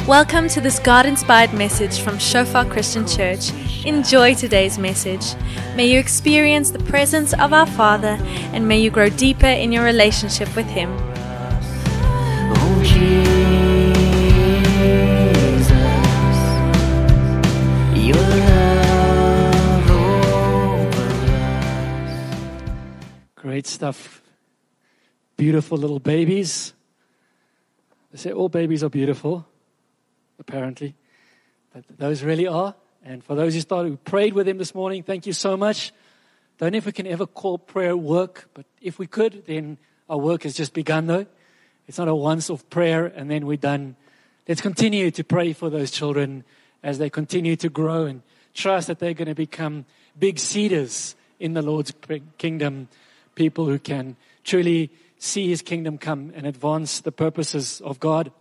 Welcome to this God-inspired message from Shofar Christian Church. Enjoy today's message. May you experience the presence of our Father, and may you grow deeper in your relationship with Him. Oh, Jesus, your love over us. Great stuff. Beautiful little babies. They say all babies are beautiful, apparently. But those really are. And for those who prayed with them this morning, thank you so much. Don't know if we can ever call prayer work, but if we could, then our work has just begun, though. It's not a once-off prayer and then we're done. Let's continue to pray for those children as they continue to grow and trust that they're going to become big seeders in the Lord's kingdom, people who can truly see His kingdom come and advance the purposes of God.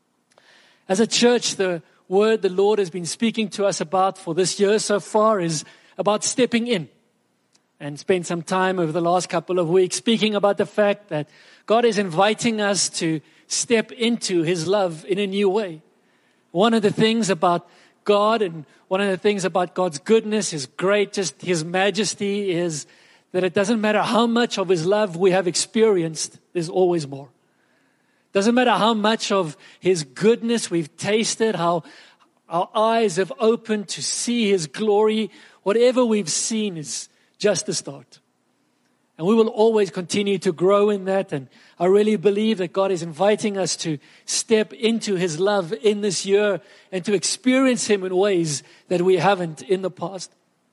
As a church, the word the Lord has been speaking to us about for this year so far is about stepping in. And spent some time over the last couple of weeks speaking about the fact that God is inviting us to step into His love in a new way. One of the things about God and one of the things about God's goodness, His great, just His majesty is that it doesn't matter how much of His love we have experienced, there's always more. Doesn't matter how much of His goodness we've tasted, how our eyes have opened to see His glory, whatever we've seen is just the start. And we will always continue to grow in that. And I really believe that God is inviting us to step into His love in this year and to experience Him in ways that we haven't in the past.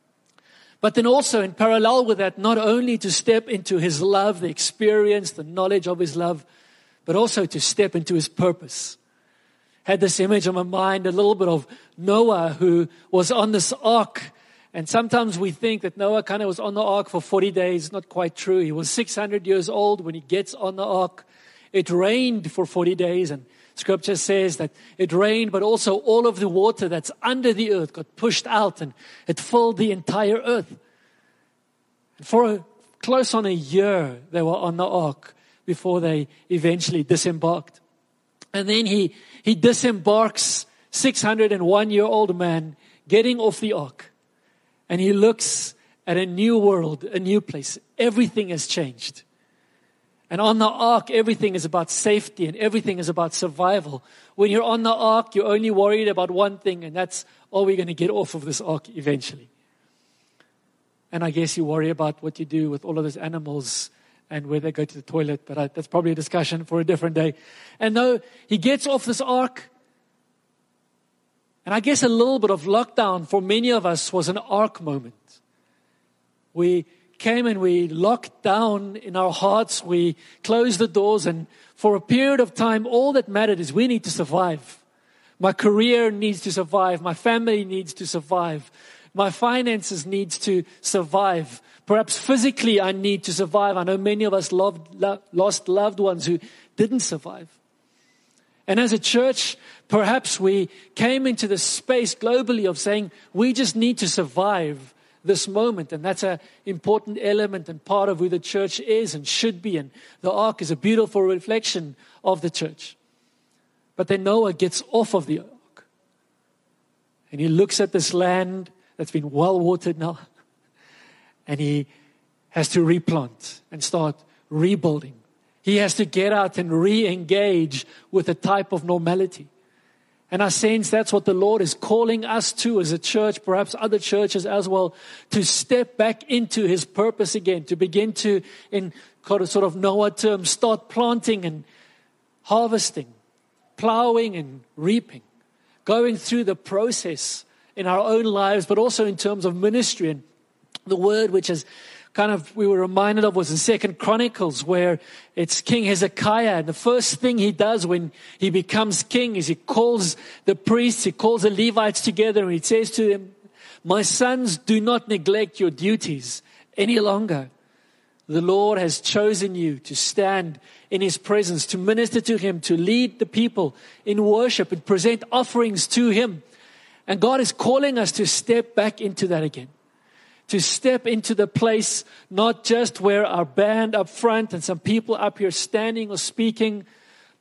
But then also in parallel with that, not only to step into His love, the experience, the knowledge of His love, but also to step into His purpose. Had this image on my mind, a little bit of Noah who was on this ark. And sometimes we think that Noah kind of was on the ark for 40 days. Not quite true. He was 600 years old when he gets on the ark. It rained for 40 days. And Scripture says that it rained, but also all of the water that's under the earth got pushed out and it filled the entire earth. And for close on a year, they were on the ark before they eventually disembarked. And then he disembarks, 601-year-old man, getting off the ark. And he looks at a new world, a new place. Everything has changed. And on the ark, everything is about safety and everything is about survival. When you're on the ark, you're only worried about one thing, and that's, are we going to get off of this ark eventually? And I guess you worry about what you do with all of those animals and where they go to the toilet, but that's probably a discussion for a different day. And no, he gets off this ark. And I guess a little bit of lockdown for many of us was an ark moment. We came and we locked down in our hearts. We closed the doors, and for a period of time, all that mattered is we need to survive. My career needs to survive. My family needs to survive. My finances needs to survive. Perhaps physically I need to survive. I know many of us lost loved ones who didn't survive. And as a church, perhaps we came into this space globally of saying we just need to survive this moment. And that's an important element and part of who the church is and should be. And the ark is a beautiful reflection of the church. But then Noah gets off of the ark. And he looks at this land that's been well watered now. And he has to replant and start rebuilding. He has to get out and re-engage with a type of normality. And I sense that's what the Lord is calling us to as a church, perhaps other churches as well, to step back into His purpose again, to begin to, in sort of Noah terms, start planting and harvesting, plowing and reaping, going through the process in our own lives, but also in terms of ministry. And the word which is we were reminded of was in 2 Chronicles, where it's King Hezekiah. And the first thing he does when he becomes king is he calls the priests, he calls the Levites together, and he says to them, "My sons, do not neglect your duties any longer. The Lord has chosen you to stand in His presence, to minister to Him, to lead the people in worship and present offerings to Him." And God is calling us to step back into that again. To step into the place, not just where our band up front and some people up here standing or speaking,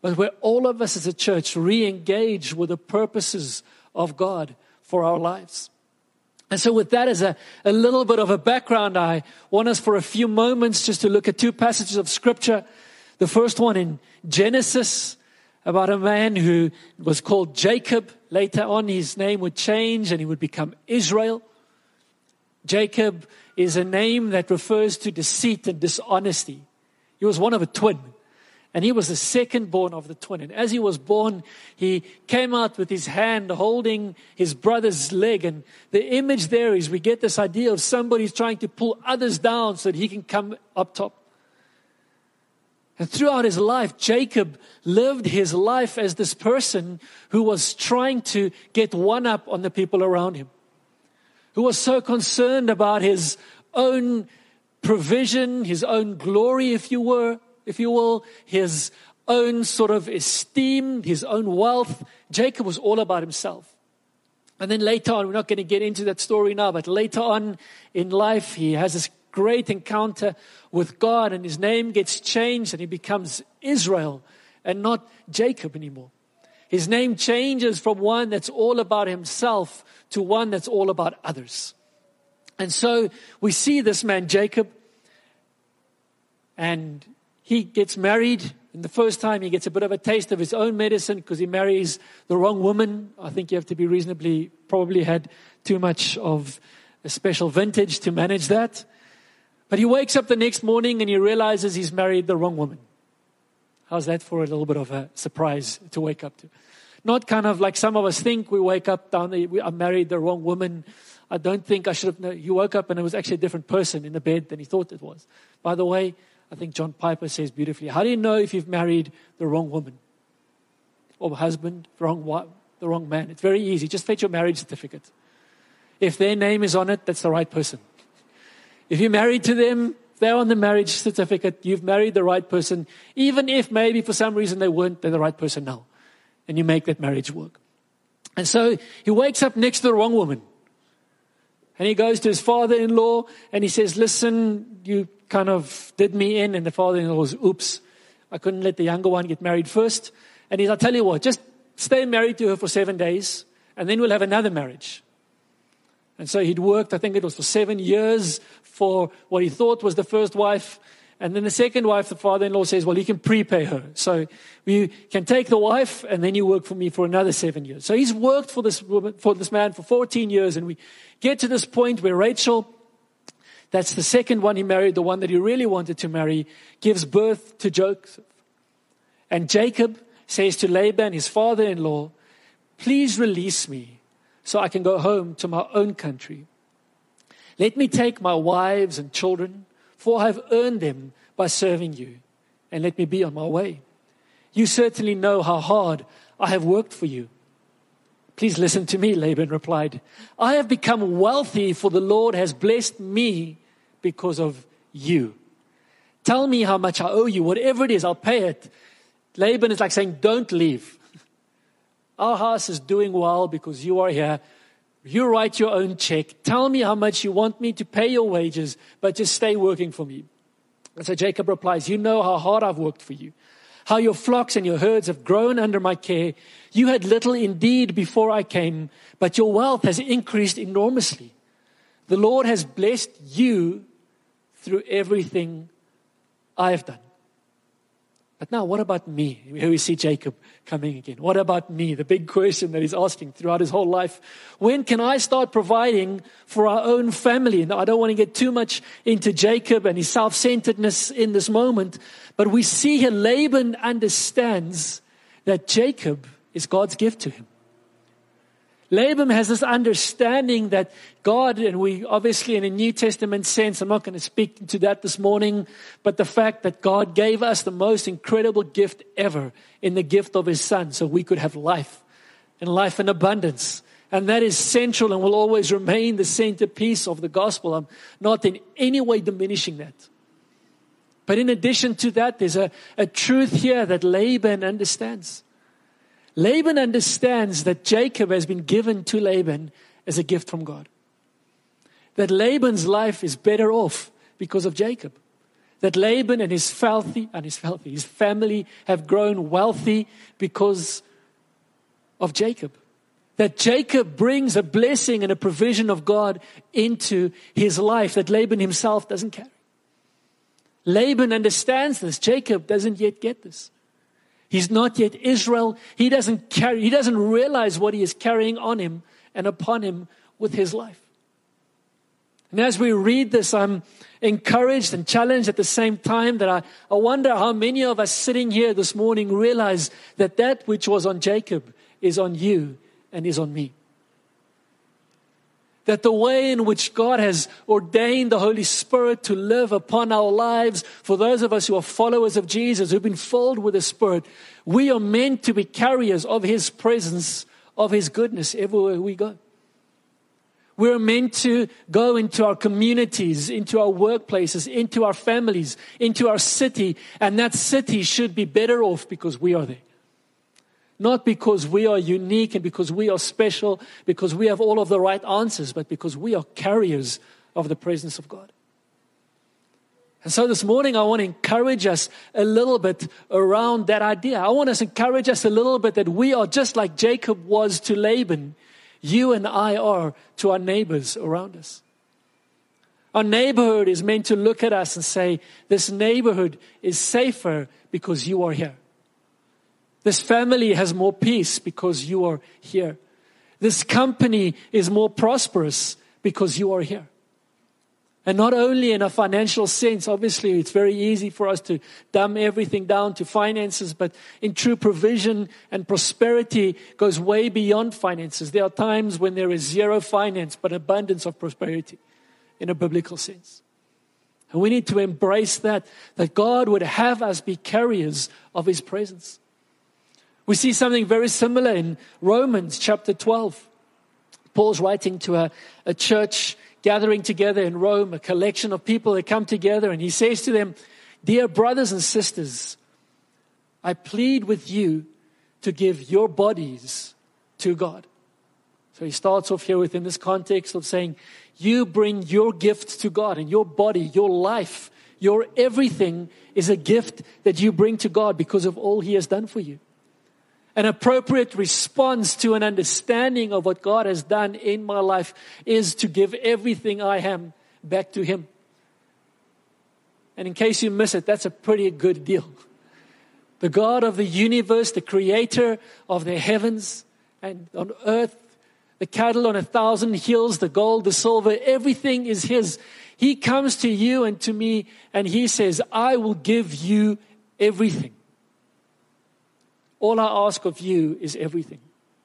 but where all of us as a church re-engage with the purposes of God for our lives. And so with that as a little bit of a background, I want us for a few moments just to look at two passages of Scripture. The first one in Genesis, about a man who was called Jacob. Later on, his name would change and he would become Israel. Jacob is a name that refers to deceit and dishonesty. He was one of a twin, and he was the second born of the twin. And as he was born, he came out with his hand holding his brother's leg. And the image there is we get this idea of somebody trying to pull others down so that he can come up top. And throughout his life, Jacob lived his life as this person who was trying to get one up on the people around him, who was so concerned about his own provision, his own glory, if you will, his own sort of esteem, his own wealth. Jacob was all about himself. And then later on, we're not going to get into that story now, but later on in life, he has this great encounter with God, and his name gets changed and he becomes Israel and not Jacob anymore. His name changes from one that's all about himself to one that's all about others. And so we see this man Jacob, and he gets married. And the first time he gets a bit of a taste of his own medicine because he marries the wrong woman. I think you have to be probably had too much of a special vintage to manage that. But he wakes up the next morning and he realizes he's married the wrong woman. How's that for a little bit of a surprise to wake up to? Not kind of like some of us think we wake up I married the wrong woman. I don't think I should have known. He woke up and it was actually a different person in the bed than he thought it was. By the way, I think John Piper says beautifully, how do you know if you've married the wrong woman? Or husband, the wrong man? It's very easy. Just fetch your marriage certificate. If their name is on it, that's the right person. If you're married to them, they're on the marriage certificate, you've married the right person. Even if maybe for some reason they weren't, they're the right person now. And you make that marriage work. And so he wakes up next to the wrong woman. And he goes to his father-in-law and he says, listen, you kind of did me in. And the father-in-law goes, oops, I couldn't let the younger one get married first. And I'll tell you what, just stay married to her for 7 days and then we'll have another marriage. And so he'd worked, I think it was for 7 years for what he thought was the first wife. And then the second wife, the father-in-law says, well, you can prepay her. So you can take the wife and then you work for me for another 7 years. So he's worked for this man for 14 years. And we get to this point where Rachel, that's the second one he married, the one that he really wanted to marry, gives birth to Joseph. And Jacob says to Laban, his father-in-law, please release me so I can go home to my own country. Let me take my wives and children, for I have earned them by serving you, and let me be on my way. You certainly know how hard I have worked for you. Please listen to me, Laban replied. I have become wealthy, for the Lord has blessed me because of you. Tell me how much I owe you. Whatever it is, I'll pay it. Laban is like saying, don't leave. Our house is doing well because you are here. You write your own check. Tell me how much you want me to pay your wages, but just stay working for me. And so Jacob replies, you know how hard I've worked for you, how your flocks and your herds have grown under my care. You had little indeed before I came, but your wealth has increased enormously. The Lord has blessed you through everything I have done. But now, what about me? Here we see Jacob coming again. What about me? The big question that he's asking throughout his whole life. When can I start providing for our own family? Now, I don't want to get too much into Jacob and his self-centeredness in this moment, but we see here Laban understands that Jacob is God's gift to him. Laban has this understanding that God, and we obviously in a New Testament sense, I'm not going to speak to that this morning, but the fact that God gave us the most incredible gift ever in the gift of his Son so we could have life and life in abundance. And that is central and will always remain the centerpiece of the gospel. I'm not in any way diminishing that. But in addition to that, there's a truth here that Laban understands. Laban understands that Jacob has been given to Laban as a gift from God. That Laban's life is better off because of Jacob. That Laban and his family have grown wealthy because of Jacob. That Jacob brings a blessing and a provision of God into his life that Laban himself doesn't carry. Laban understands this. Jacob doesn't yet get this. He's not yet Israel. He doesn't realize what he is carrying on him and upon him with his life. And as we read this, I'm encouraged and challenged at the same time that I wonder how many of us sitting here this morning realize that that which was on Jacob is on you and is on me. That the way in which God has ordained the Holy Spirit to live upon our lives, for those of us who are followers of Jesus, who've been filled with the Spirit, we are meant to be carriers of His presence, of His goodness everywhere we go. We're meant to go into our communities, into our workplaces, into our families, into our city, and that city should be better off because we are there. Not because we are unique and because we are special, because we have all of the right answers, but because we are carriers of the presence of God. And so this morning I want to encourage us a little bit around that idea. I want to encourage us a little bit that we are just like Jacob was to Laban. You and I are to our neighbors around us. Our neighborhood is meant to look at us and say, this neighborhood is safer because you are here. This family has more peace because you are here. This company is more prosperous because you are here. And not only in a financial sense, obviously it's very easy for us to dumb everything down to finances, but in true provision and prosperity goes way beyond finances. There are times when there is zero finance, but abundance of prosperity in a biblical sense. And we need to embrace that God would have us be carriers of His presence. We see something very similar in Romans chapter 12. Paul's writing to a church gathering together in Rome, a collection of people that come together, and he says to them, dear brothers and sisters, I plead with you to give your bodies to God. So he starts off here within this context of saying, you bring your gift to God, and your body, your life, your everything is a gift that you bring to God because of all He has done for you. An appropriate response to an understanding of what God has done in my life is to give everything I am back to Him. And in case you miss it, that's a pretty good deal. The God of the universe, the creator of the heavens and on earth, the cattle on 1,000 hills, the gold, the silver, everything is His. He comes to you and to me and He says, I will give you everything. All I ask of you is everything.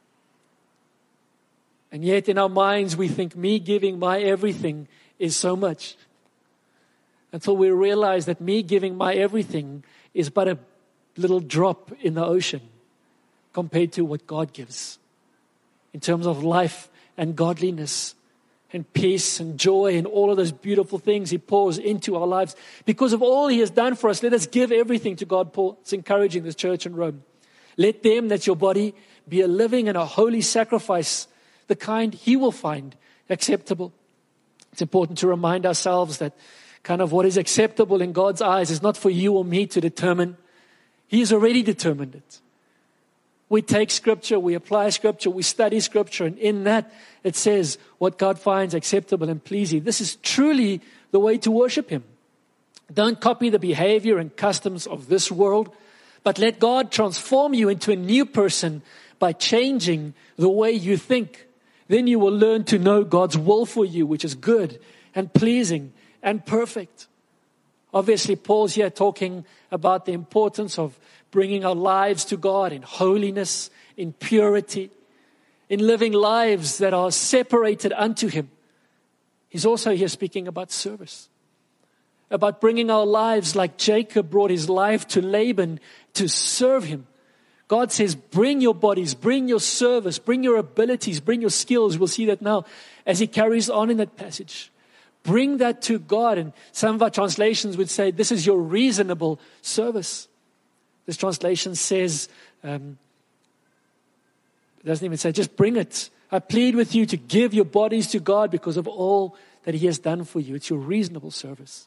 And yet in our minds we think me giving my everything is so much. Until we realize that me giving my everything is but a little drop in the ocean compared to what God gives. In terms of life and godliness and peace and joy and all of those beautiful things He pours into our lives. Because of all He has done for us, let us give everything to God. Paul is encouraging this church in Rome. Let them, that's your body, be a living and a holy sacrifice, the kind He will find acceptable. It's important to remind ourselves that kind of what is acceptable in God's eyes is not for you or me to determine. He has already determined it. We take Scripture, we apply Scripture, we study Scripture, and in that it says what God finds acceptable and pleasing. This is truly the way to worship Him. Don't copy the behavior and customs of this world, but let God transform you into a new person by changing the way you think. Then you will learn to know God's will for you, which is good and pleasing and perfect. Obviously, Paul's here talking about the importance of bringing our lives to God in holiness, in purity, in living lives that are separated unto Him. He's also here speaking about service, about bringing our lives like Jacob brought his life to Laban to serve him. God says, bring your bodies, bring your service, bring your abilities, bring your skills. We'll see that now as he carries on in that passage. Bring that to God. And some of our translations would say, this is your reasonable service. This translation says, it doesn't even say, just bring it. I plead with you to give your bodies to God because of all that He has done for you. It's your reasonable service.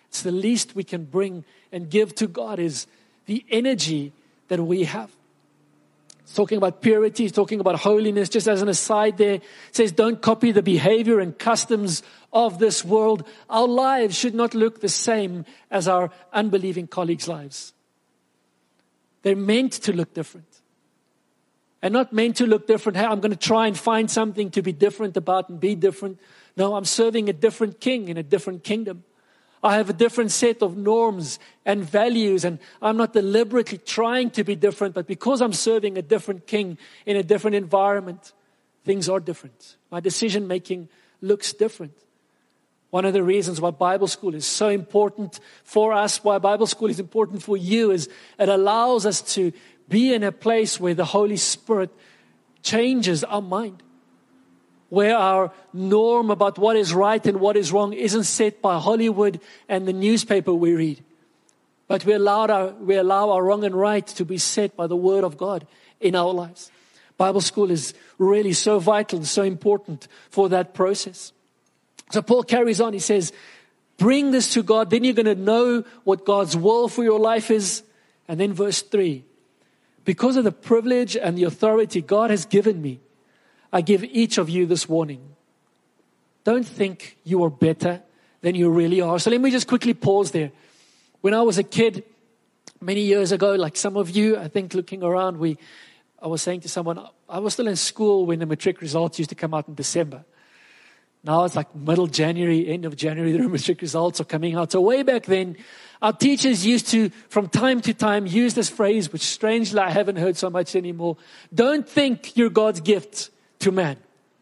It's the least we can bring and give to God is the energy that we have. It's talking about purity, it's talking about holiness. Just as an aside there, it says don't copy the behavior and customs of this world. Our lives should not look the same as our unbelieving colleagues' lives. They're meant to look different. And not meant to look different. Hey, I'm going to try and find something to be different about and be different. No, I'm serving a different king in a different kingdom. I have a different set of norms and values, and I'm not deliberately trying to be different, but because I'm serving a different king in a different environment, things are different. My decision making looks different. One of the reasons why Bible school is so important for us, why Bible school is important for you, is it allows us to be in a place where the Holy Spirit changes our mind. Where our norm about what is right and what is wrong isn't set by Hollywood and the newspaper we read. But we allow our wrong and right to be set by the Word of God in our lives. Bible school is really so vital and so important for that process. So Paul carries on. He says, bring this to God. Then you're going to know what God's will for your life is. And then verse 3. Because of the privilege and the authority God has given me, I give each of you this warning. Don't think you are better than you really are. So let me just quickly pause there. When I was a kid, many years ago, like some of you, I think looking around, I was saying to someone, I was still in school when the matric results used to come out in December. Now it's like middle January, end of January, the matric results are coming out. So way back then, our teachers used to, from time to time, use this phrase, which strangely I haven't heard so much anymore. Don't think you're God's gift to man.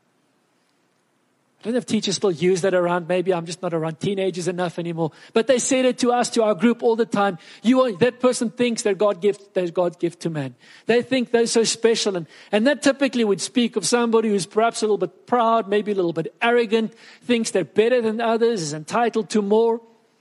I don't know if teachers still use that around. Maybe I'm just not around teenagers enough anymore. But they said it to us, to our group all the time. That person thinks they're God's gift to man. They think they're so special. And that typically would speak of somebody who's perhaps a little bit proud, maybe a little bit arrogant, thinks they're better than others, is entitled to more.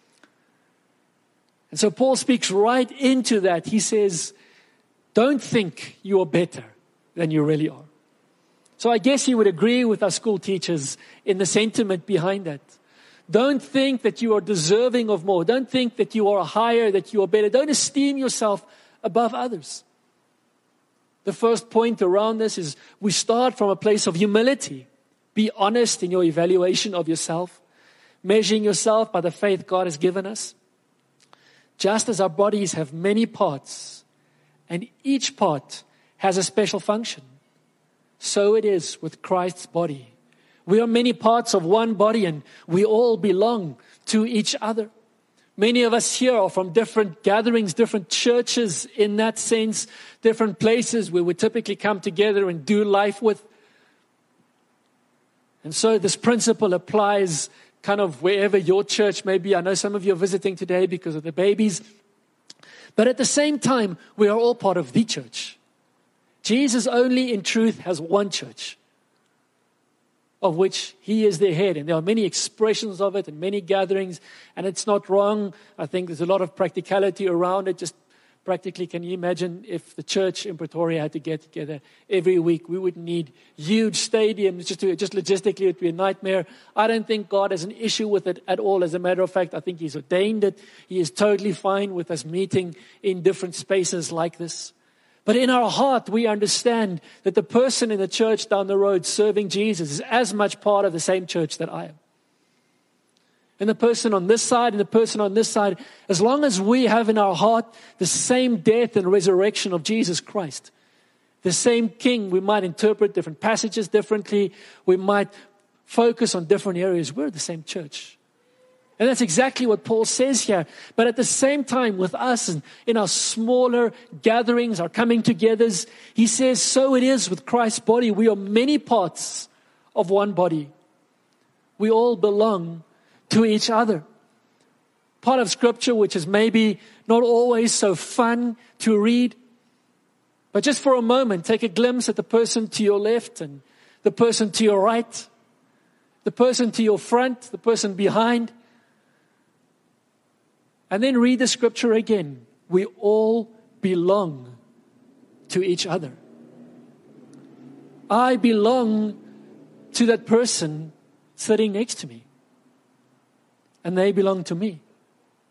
And so Paul speaks right into that. He says, don't think you are better than you really are. So I guess he would agree with our school teachers in the sentiment behind that. Don't think that you are deserving of more. Don't think that you are higher, that you are better. Don't esteem yourself above others. The first point around this is we start from a place of humility. Be honest in your evaluation of yourself, measuring yourself by the faith God has given us. Just as our bodies have many parts, and each part has a special function, so it is with Christ's body. We are many parts of one body, and we all belong to each other. Many of us here are from different gatherings, different churches in that sense, different places where we typically come together and do life with. And so this principle applies kind of wherever your church may be. I know some of you are visiting today because of the babies. But at the same time, we are all part of the church. Jesus only in truth has one church, of which he is the head. And there are many expressions of it and many gatherings, and it's not wrong. I think there's a lot of practicality around it. Just practically, can you imagine if the church in Pretoria had to get together every week? We would need huge stadiums. Just logistically, it would be a nightmare. I don't think God has an issue with it at all. As a matter of fact, I think he's ordained it. He is totally fine with us meeting in different spaces like this. But in our heart, we understand that the person in the church down the road serving Jesus is as much part of the same church that I am. And the person on this side and the person on this side, as long as we have in our heart the same death and resurrection of Jesus Christ, the same King, we might interpret different passages differently. We might focus on different areas. We're the same church. And that's exactly what Paul says here. But at the same time, with us and in our smaller gatherings, our coming togethers, he says, so it is with Christ's body. We are many parts of one body. We all belong to each other. Part of Scripture, which is maybe not always so fun to read, but just for a moment, take a glimpse at the person to your left and the person to your right, the person to your front, the person behind. And then read the Scripture again. We all belong to each other. I belong to that person sitting next to me. And they belong to me.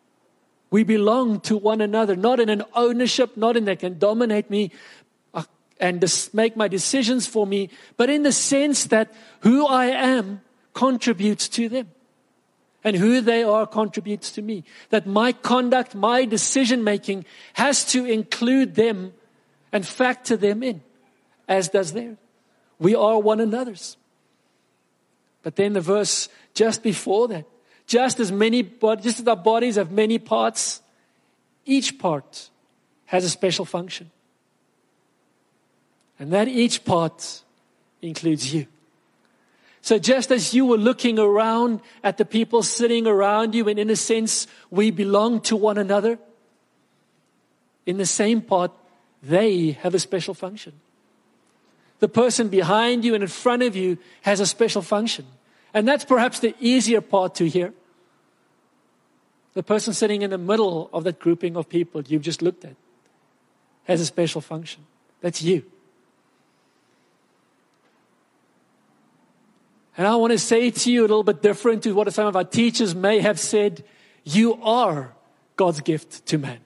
We belong to one another, not in an ownership, not in they can dominate me and make my decisions for me, but in the sense that who I am contributes to them. And who they are contributes to me. That my conduct, my decision making has to include them and factor them in, as does theirs. We are one another's. But then the verse just before that, just as our bodies have many parts, each part has a special function. And that each part includes you. So just as you were looking around at the people sitting around you, and in a sense, we belong to one another, in the same part, they have a special function. The person behind you and in front of you has a special function. And that's perhaps the easier part to hear. The person sitting in the middle of that grouping of people you've just looked at has a special function. That's you. And I want to say to you a little bit different to what some of our teachers may have said. You are God's gift to man.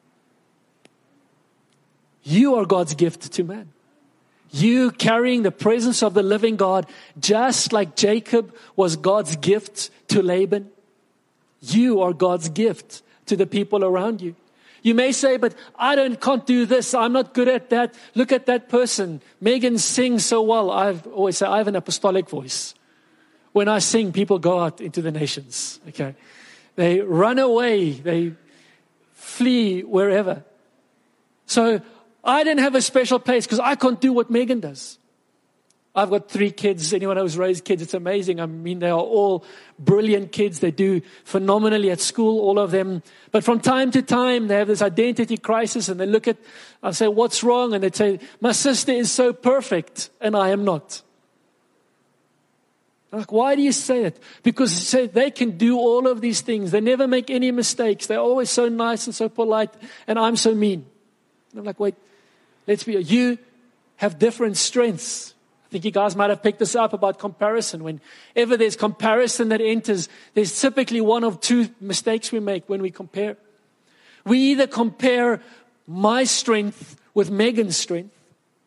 You are God's gift to man. You carrying the presence of the living God, just like Jacob was God's gift to Laban. You are God's gift to the people around you. You may say, but I can't do this. I'm not good at that. Look at that person. Megan sings so well. I always say I have an apostolic voice. When I sing, people go out into the nations. Okay, they run away. They flee wherever. So I didn't have a special place because I can't do what Megan does. I've got 3 kids. Anyone who's raised kids, it's amazing. I mean, they are all brilliant kids. They do phenomenally at school, all of them. But from time to time, they have this identity crisis and they look at, I say, what's wrong? And they say, my sister is so perfect and I am not. I'm like, why do you say that? Because they can do all of these things. They never make any mistakes. They're always so nice and so polite and I'm so mean. And I'm like, wait, you have different strengths. I think you guys might have picked this up about comparison. Whenever there's comparison that enters, there's typically one of 2 mistakes we make when we compare. We either compare my strength with Megan's strength.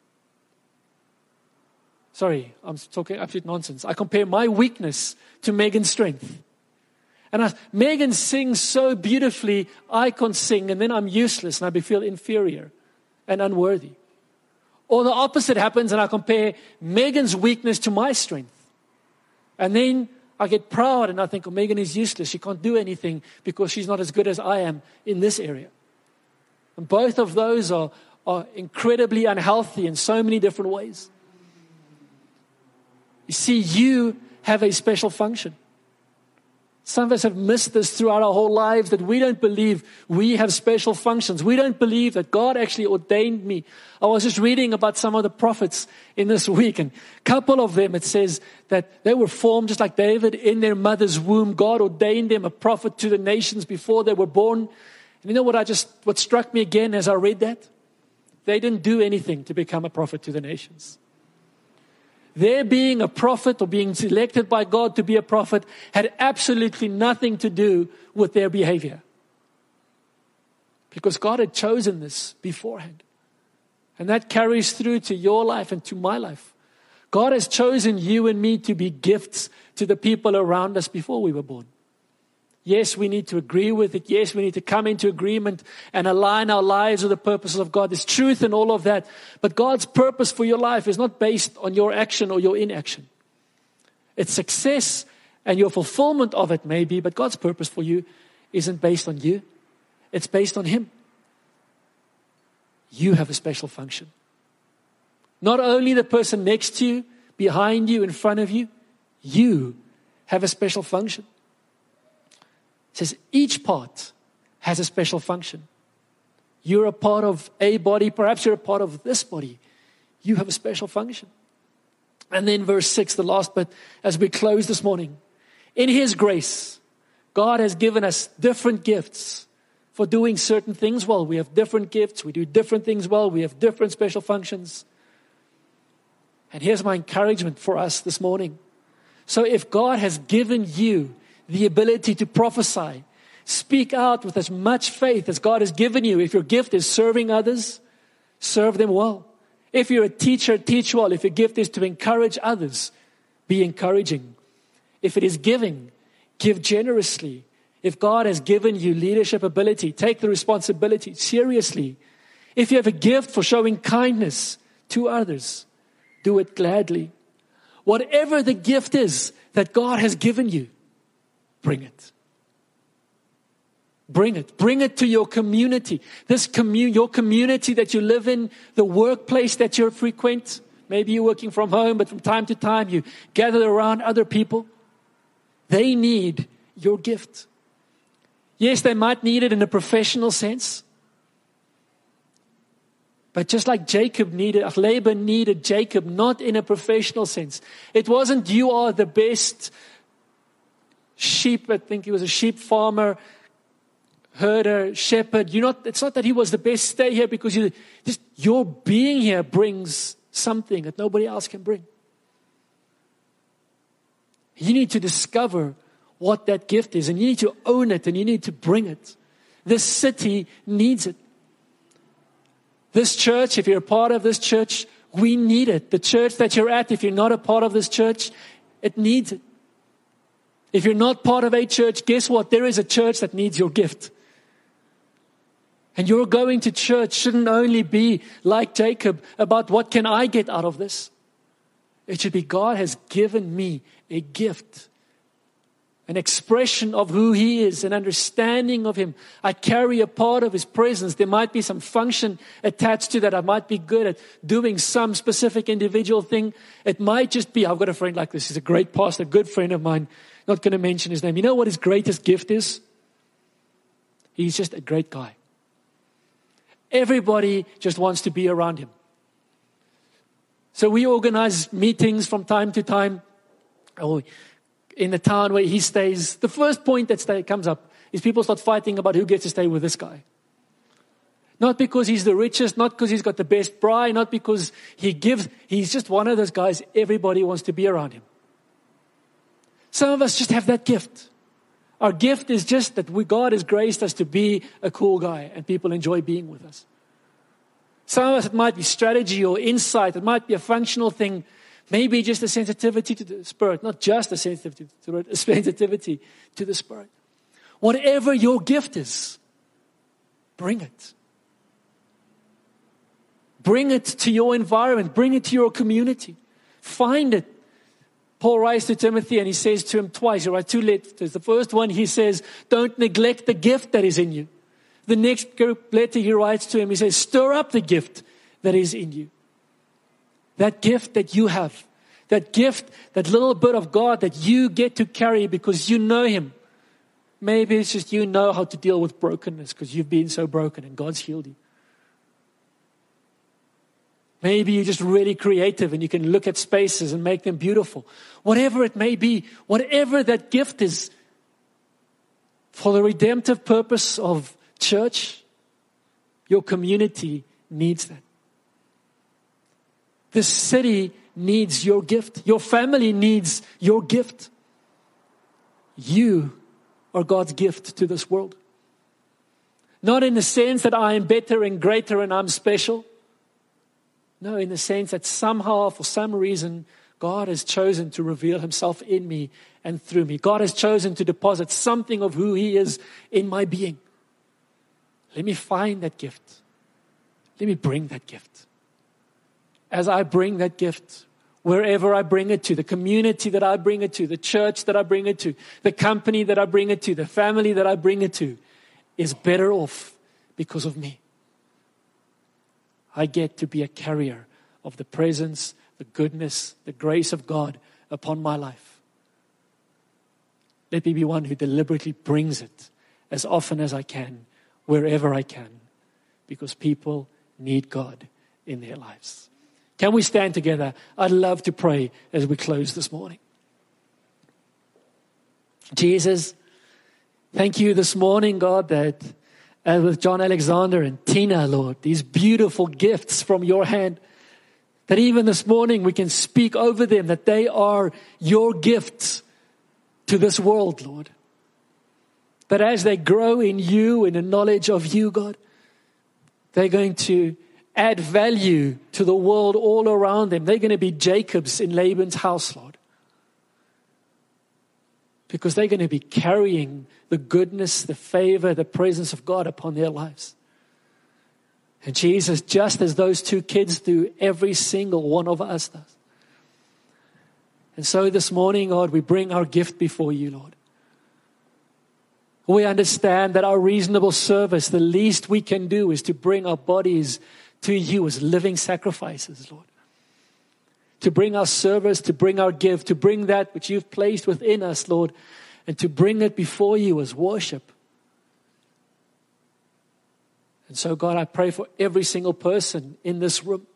Sorry, I'm talking absolute nonsense. I compare my weakness to Megan's strength. And Megan sings so beautifully, I can't sing, and then I'm useless and I feel inferior and unworthy. Or the opposite happens and I compare Megan's weakness to my strength. And then I get proud and I think, oh, Megan is useless. She can't do anything because she's not as good as I am in this area. And both of those are incredibly unhealthy in so many different ways. You see, you have a special function. Some of us have missed this throughout our whole lives, that we don't believe we have special functions. We don't believe that God actually ordained me. I was just reading about some of the prophets in this week, and a couple of them, it says that they were formed just like David in their mother's womb. God ordained them a prophet to the nations before they were born. And you know what struck me again as I read that? They didn't do anything to become a prophet to the nations. Their being a prophet or being selected by God to be a prophet had absolutely nothing to do with their behavior. Because God had chosen this beforehand. And that carries through to your life and to my life. God has chosen you and me to be gifts to the people around us before we were born. Yes, we need to agree with it. Yes, we need to come into agreement and align our lives with the purposes of God. There's truth in all of that. But God's purpose for your life is not based on your action or your inaction. It's success and your fulfillment of it maybe, but God's purpose for you isn't based on you. It's based on Him. You have a special function. Not only the person next to you, behind you, in front of you, you have a special function. It says each part has a special function. You're a part of a body. Perhaps you're a part of this body. You have a special function. And then verse 6, the last bit, as we close this morning. In His grace, God has given us different gifts for doing certain things well. We have different gifts. We do different things well. We have different special functions. And here's my encouragement for us this morning. So if God has given you the ability to prophesy, Speak out with as much faith as God has given you. If your gift is serving others, serve them well. If you're a teacher, teach well. If your gift is to encourage others, be encouraging. If it is giving, give generously. If God has given you leadership ability, take the responsibility seriously. If you have a gift for showing kindness to others, do it gladly. Whatever the gift is that God has given you, bring it. Bring it. Bring it to your community. Your community that you live in, the workplace that you frequent. Maybe you're working from home, but from time to time you gather around other people. They need your gift. Yes, they might need it in a professional sense. But just like Laban needed Jacob, not in a professional sense. It wasn't you are the best sheep. I think he was a sheep farmer, herder, shepherd. It's not that he was the best. Stay here because your being here brings something that nobody else can bring. You need to discover what that gift is, and you need to own it, and you need to bring it. This city needs it. This church, if you're a part of this church, we need it. The church that you're at, if you're not a part of this church, it needs it. If you're not part of a church, guess what? There is a church that needs your gift. And your going to church shouldn't only be like Jacob about what can I get out of this. It should be God has given me a gift, an expression of who He is, an understanding of Him. I carry a part of His presence. There might be some function attached to that. I might be good at doing some specific individual thing. It might just be, I've got a friend like this. He's a great pastor, a good friend of mine. Not going to mention his name. You know what his greatest gift is? He's just a great guy. Everybody just wants to be around him. So we organize meetings from time to time in the town where he stays. The first point that comes up is people start fighting about who gets to stay with this guy. Not because he's the richest, not because he's got the best bride, not because he gives. He's just one of those guys everybody wants to be around him. Some of us just have that gift. Our gift is just that God has graced us to be a cool guy and people enjoy being with us. Some of us, it might be strategy or insight. It might be a functional thing. Maybe just a sensitivity to the Spirit. Not just a sensitivity to the Spirit, a sensitivity to the Spirit. Whatever your gift is, bring it. Bring it to your environment. Bring it to your community. Find it. Paul writes to Timothy and he says to him twice, he writes 2 letters. The first one he says, don't neglect the gift that is in you. The next letter he writes to him, he says, stir up the gift that is in you. That gift that you have. That gift, that little bit of God that you get to carry because you know Him. Maybe it's just you know how to deal with brokenness because you've been so broken and God's healed you. Maybe you're just really creative and you can look at spaces and make them beautiful. Whatever it may be, whatever that gift is, for the redemptive purpose of church, your community needs that. The city needs your gift. Your family needs your gift. You are God's gift to this world. Not in the sense that I am better and greater and I'm special. No, in the sense that somehow, for some reason, God has chosen to reveal Himself in me and through me. God has chosen to deposit something of who He is in my being. Let me find that gift. Let me bring that gift. As I bring that gift, wherever I bring it to, the community that I bring it to, the church that I bring it to, the company that I bring it to, the family that I bring it to, is better off because of me. I get to be a carrier of the presence, the goodness, the grace of God upon my life. Let me be one who deliberately brings it as often as I can, wherever I can, because people need God in their lives. Can we stand together? I'd love to pray as we close this morning. Jesus, thank you this morning, God, that with John Alexander and Tina, Lord, these beautiful gifts from your hand, that even this morning we can speak over them, that they are your gifts to this world, Lord. That as they grow in you, in the knowledge of you, God, they're going to add value to the world all around them. They're going to be Jacobs in Laban's house, Lord. Because they're going to be carrying the goodness, the favor, the presence of God upon their lives. And Jesus, just as those two kids do, every single one of us does. And so this morning, Lord, we bring our gift before you, Lord. We understand that our reasonable service, the least we can do is to bring our bodies to you as living sacrifices, Lord. To bring our service, to bring our gift, to bring that which you've placed within us, Lord, and to bring it before you as worship. And so, God, I pray for every single person in this room.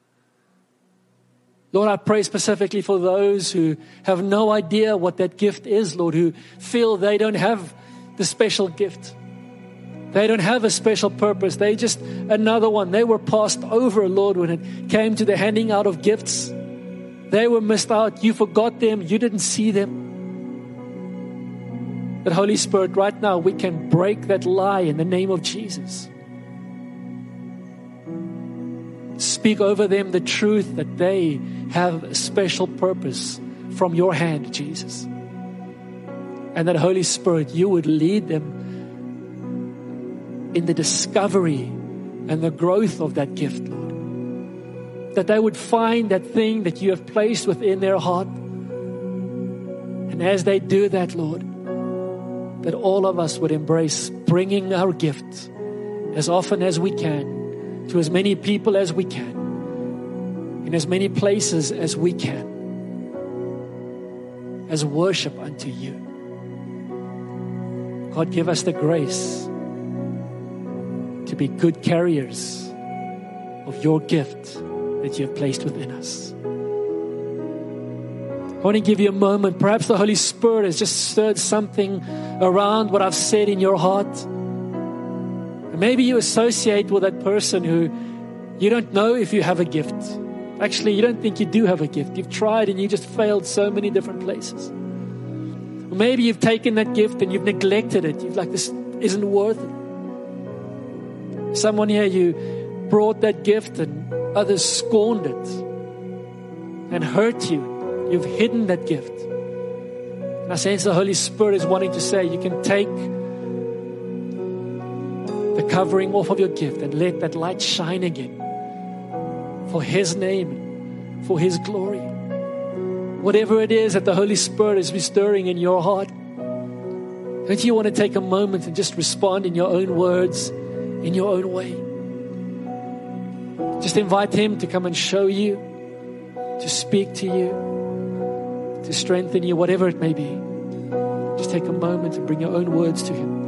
Lord, I pray specifically for those who have no idea what that gift is, Lord, who feel they don't have the special gift. They don't have a special purpose. They just another one. They were passed over, Lord, when it came to the handing out of gifts. They were missed out. You forgot them. You didn't see them. But Holy Spirit, right now, we can break that lie in the name of Jesus. Speak over them the truth that they have a special purpose from your hand, Jesus. And that, Holy Spirit, you would lead them in the discovery and the growth of that gift, Lord. That they would find that thing that you have placed within their heart. And as they do that, Lord, that all of us would embrace bringing our gift as often as we can to as many people as we can in as many places as we can as worship unto you. God, give us the grace to be good carriers of your gift that you have placed within us. I want to give you a moment. Perhaps the Holy Spirit has just stirred something around what I've said in your heart. And maybe you associate with that person who you don't know if you have a gift. Actually, you don't think you do have a gift. You've tried and you just failed so many different places. Or maybe you've taken that gift and you've neglected it. You've like, this isn't worth it. Someone here, you brought that gift and others scorned it and hurt you. You've hidden that gift. And I sense the Holy Spirit is wanting to say, you can take the covering off of your gift and let that light shine again for His name, for His glory. Whatever it is that the Holy Spirit is stirring in your heart, don't you want to take a moment and just respond in your own words, in your own way? Just invite Him to come and show you, to speak to you, to strengthen you, whatever it may be. Just take a moment and bring your own words to Him.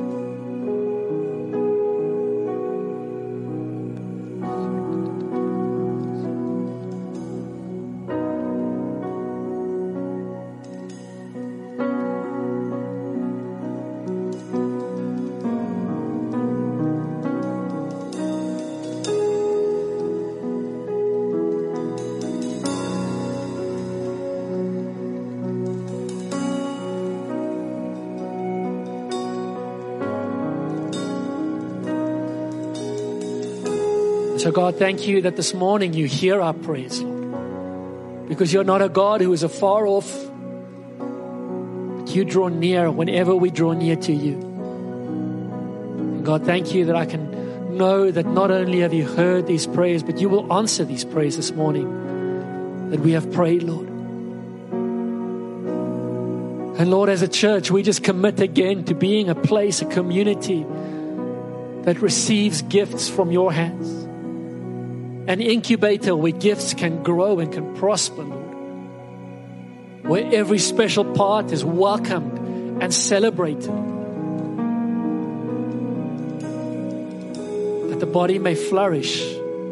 So God, thank you that this morning you hear our prayers, Lord. Because you're not a God who is afar off, but you draw near whenever we draw near to you. And God, thank you that I can know that not only have you heard these prayers, but you will answer these prayers this morning that we have prayed, Lord. And Lord, as a church, we just commit again to being a place, a community that receives gifts from your hands. An incubator where gifts can grow and can prosper, Lord. Where every special part is welcomed and celebrated. That the body may flourish.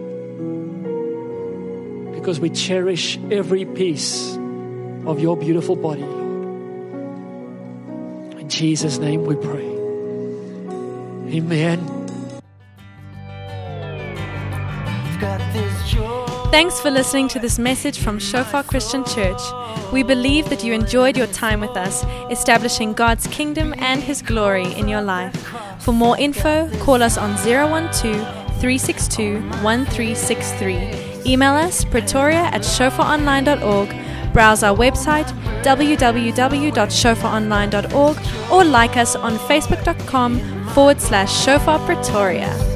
Because we cherish every piece of your beautiful body, Lord. In Jesus' name we pray. Amen. Got this joy. Thanks for listening to this message from Shofar Christian Church. We believe that you enjoyed your time with us, establishing God's kingdom and His glory in your life. For more info, call us on 012-362-1363. Email us pretoria@shofaronline.org. Browse our website www.shofaronline.org or like us on facebook.com/Shofar Pretoria.